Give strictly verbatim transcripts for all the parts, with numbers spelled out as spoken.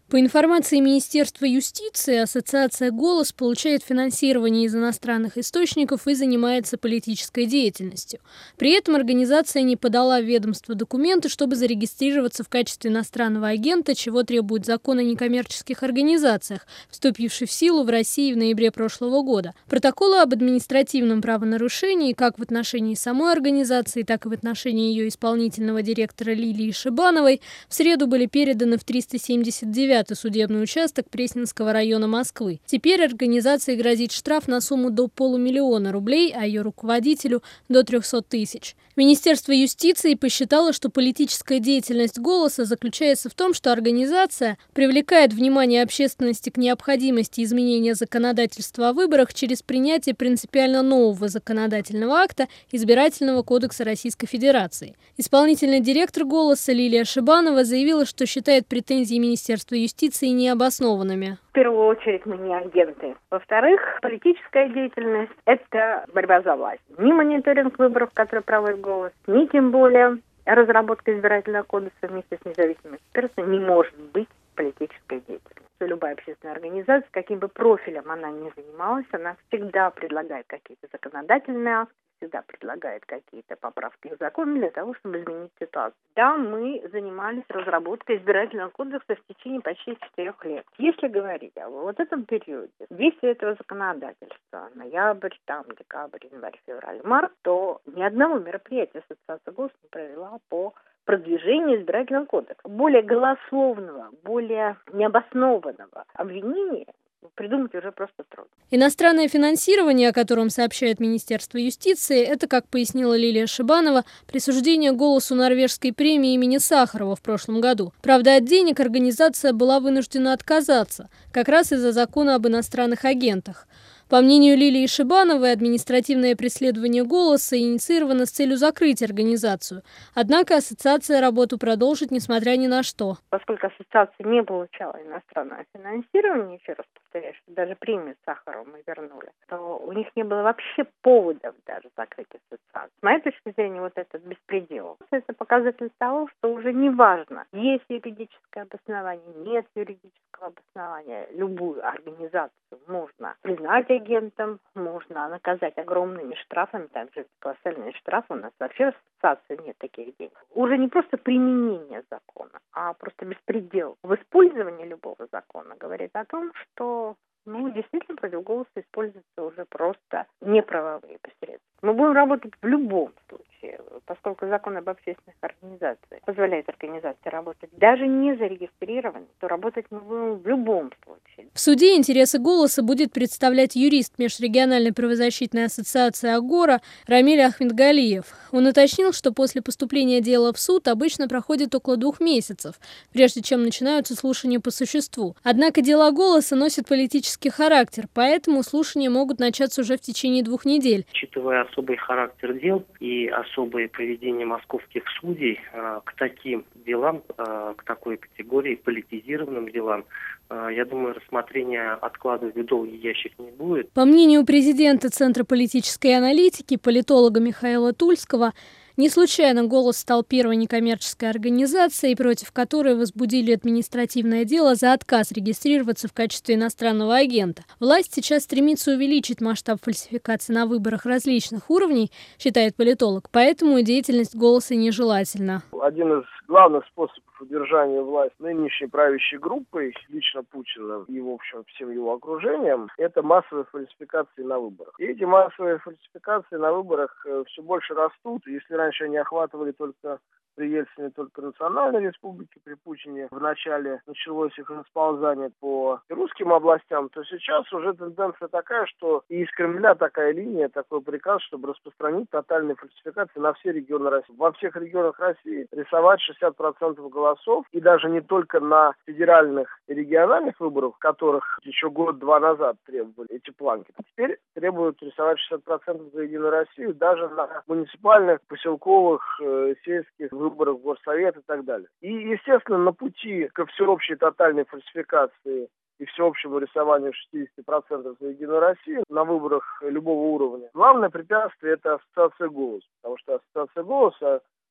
По информации Министерства юстиции, ассоциация «Голос» получает финансирование из иностранных источников и занимается политической деятельностью. При этом организация не подала в ведомство документы, чтобы зарегистрироваться в качестве иностранного агента, чего требует закон о некоммерческих организациях, вступивший в силу в России в ноябре прошлого года. Протоколы об административном правонарушении как в отношении самой организации, так и в отношении ее исполнительного директора Лилии Шибановой в среду были переданы в триста семьдесят девятый судебный участок Пресненского района Москвы. Теперь организации грозит штраф на сумму до полумиллиона рублей, а ее руководителю – до трехсот тысяч. Министерство юстиции посчитало, что политическая деятельность «Голоса» заключается в том, что организация привлекает внимание общественности к необходимости изменения законодательства о выборах через принятие принципиально нового законодательного акта Избирательного кодекса Российской Федерации. Исполнительный директор «Голоса» Лилия Шибанова заявила, что считает претензии Министерства юстиции необоснованными. В первую очередь мы не агенты. Во-вторых, политическая деятельность – это борьба за власть. Ни мониторинг выборов, который проводит «Голос», ни тем более разработка избирательного кодекса вместе с независимым экспертом не может быть политической деятельностью. Любая общественная организация, каким бы профилем она ни занималась, она всегда предлагает какие-то законодательные акты, всегда предлагает какие-то поправки к закону для того, чтобы изменить ситуацию. Да, мы занимались разработкой избирательного кодекса в течение почти четырех лет. Если говорить о вот этом периоде, действия этого законодательства, ноябрь, там, декабрь, январь, февраль, март, то ни одного мероприятия Ассоциация «Голос» не провела по продвижению избирательного кодекса. Более голословного, более необоснованного обвинения придумать уже просто трудно. Иностранное финансирование, о котором сообщает Министерство юстиции, это, как пояснила Лилия Шибанова, присуждение «Голосу» норвежской премии имени Сахарова в прошлом году. Правда, от денег организация была вынуждена отказаться, как раз из-за закона об иностранных агентах. По мнению Лилии Шибановой, административное преследование «Голоса» инициировано с целью закрыть организацию. Однако ассоциация работу продолжит, несмотря ни на что. Поскольку ассоциация не получала иностранное финансирование, еще раз повторяю, что даже премию Сахарова мы вернули, то у них не было вообще поводов даже закрыть ассоциацию. С моей точки зрения, вот этот беспредел – это показатель того, что уже не важно, есть юридическое обоснование, нет юридического обоснования. Любую организацию можно признать агентом, можно наказать огромными штрафами, также колоссальные штрафы. У нас вообще в ассоциации нет таких денег. Уже не просто применение закона, а просто беспредел в использовании любого закона говорит о том, что ну, действительно против «Голоса» используются уже просто неправовые посредства. Мы будем работать в любом случае, поскольку закон об общественных организациях позволяет организации работать даже не зарегистрированной, то работать мы будем в любом случае. В суде интересы «Голоса» будет представлять юрист Межрегиональной правозащитной ассоциации «Агора» Рамиль Ахмедгалиев. Он уточнил, что после поступления дела в суд обычно проходит около двух месяцев, прежде чем начинаются слушания по существу. Однако дела «Голоса» носят политический характер, поэтому слушания могут начаться уже в течение двух недель. Учитывая особый характер дел и особое поведение московских судей э, к таким делам, э, к такой категории, политизированным делам, э, я думаю, рассмотрение откладывать в долгий ящик не будет. По мнению президента Центра политической аналитики, политолога Михаила Тульского, не случайно «Голос» стал первой некоммерческой организацией, против которой возбудили административное дело за отказ регистрироваться в качестве иностранного агента. Власть сейчас стремится увеличить масштаб фальсификации на выборах различных уровней, считает политолог, поэтому деятельность «Голоса» нежелательна. Один из главных способов удержания власти нынешней правящей группой, лично Путина и, в общем, всем его окружением, это массовые фальсификации на выборах. И эти массовые фальсификации на выборах все больше растут. Если раньше они охватывали только при Ельцине только национальной республики, при Путине в начале началось их расползание по русским областям, то сейчас уже тенденция такая, что и из Кремля такая линия, такой приказ, чтобы распространить тотальные фальсификации на все регионы России. Во всех регионах России рисовать шестьдесят процентов голосов, и даже не только на федеральных и региональных выборах, которых еще год-два назад требовали эти планки. Теперь требуют рисовать шестьдесят процентов за Единую Россию даже на муниципальных, поселковых, э, сельских выборах в горсовет и так далее. И, естественно, на пути ко всеобщей тотальной фальсификации и всеобщему рисованию шестьдесят процентов за Единую Россию на выборах любого уровня, главное препятствие – это ассоциация «Голос». Потому что ассоциация «Голос»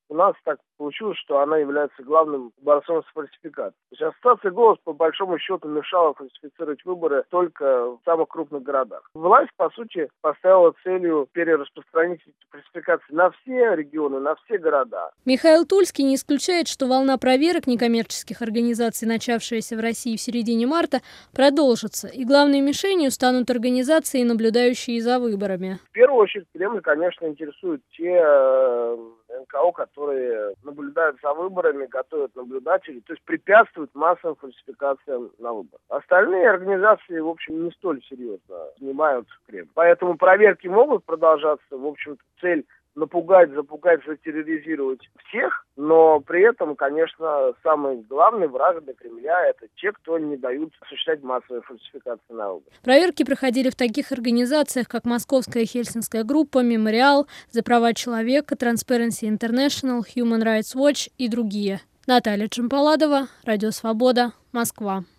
у нас так получилось, что она является главным борцом с фальсификацией. То есть ассоциация «Голос» по большому счету мешала фальсифицировать выборы только в самых крупных городах. Власть, по сути, поставила целью перераспространить фальсификации на все регионы, на все города. Михаил Тульский не исключает, что волна проверок некоммерческих организаций, начавшаяся в России в середине марта, продолжится, и главной мишенью станут организации, наблюдающие за выборами. В первую очередь Кремль, конечно, интересует те эн ка о, которые наблюдают за выборами, готовят наблюдателей, то есть препятствуют массовым фальсификациям на выборах. Остальные организации, в общем, не столь серьезно занимают Кремль. Поэтому проверки могут продолжаться. В общем-то, цель напугать, запугать, затерроризировать всех, но при этом, конечно, самый главный враг для Кремля – это те, кто не дают осуществлять массовые фальсификации на выборах. Проверки проходили в таких организациях, как Московская Хельсинская группа, Мемориал, За права человека, Transparency International, Human Rights Watch и другие. Наталья Джампаладова, Радио Свобода, Москва.